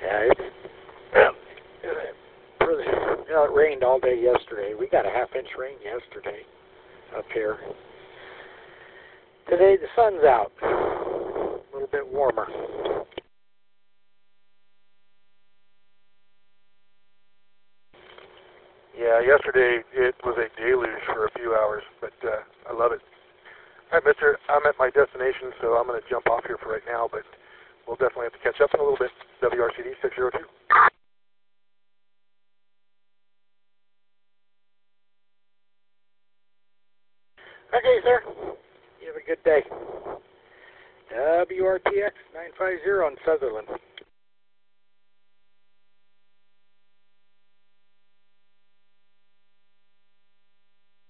Yeah, it rained all day yesterday. We got a half-inch rain yesterday up here. Today the sun's out, a little bit warmer. Yeah, yesterday it was a deluge for a few hours, but I love it. All right, mister, I'm at my destination, so I'm going to jump off here for right now, but we'll definitely have to catch up in a little bit. WRCD 602. Okay, sir. You have a good day. WRTX 950 in Sutherland.